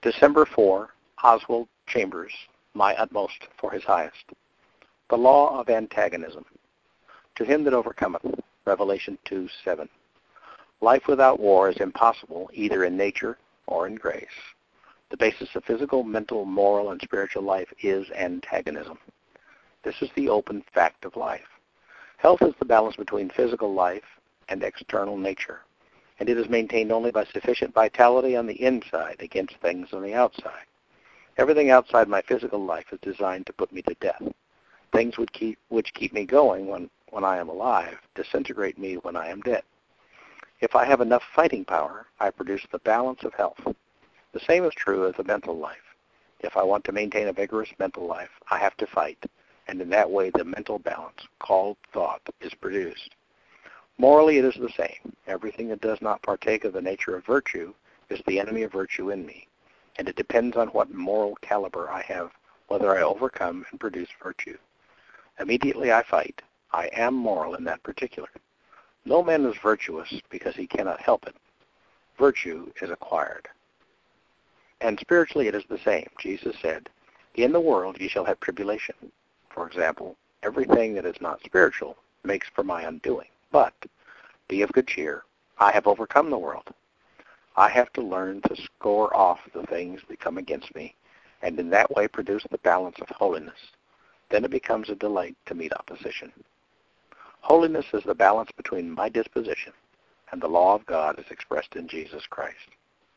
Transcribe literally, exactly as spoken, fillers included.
December fourth, Oswald Chambers, My Utmost for His Highest. The Law of Antagonism. To him that overcometh, Revelation two seven. Life without war is impossible, either in nature or in grace. The basis of physical, mental, moral, and spiritual life is antagonism. This is the open fact of life. Health is the balance between physical life and external nature, and it is maintained only by sufficient vitality on the inside against things on the outside. Everything outside my physical life is designed to put me to death. Things which keep, which keep me going when, when I am alive disintegrate me when I am dead. If I have enough fighting power, I produce the balance of health. The same is true of the mental life. If I want to maintain a vigorous mental life, I have to fight, and in that way the mental balance, called thought, is produced. Morally, it is the same. Everything that does not partake of the nature of virtue is the enemy of virtue in me, and it depends on what moral caliber I have, whether I overcome and produce virtue. Immediately I fight. I am moral in that particular. No man is virtuous because he cannot help it. Virtue is acquired. And spiritually it is the same. Jesus said, in the world ye shall have tribulation. For example, everything that is not spiritual makes for my undoing. But be of good cheer. I have overcome the world. I have to learn to score off the things that come against me, and in that way produce the balance of holiness. Then it becomes a delight to meet opposition. Holiness is the balance between my disposition and the law of God as expressed in Jesus Christ.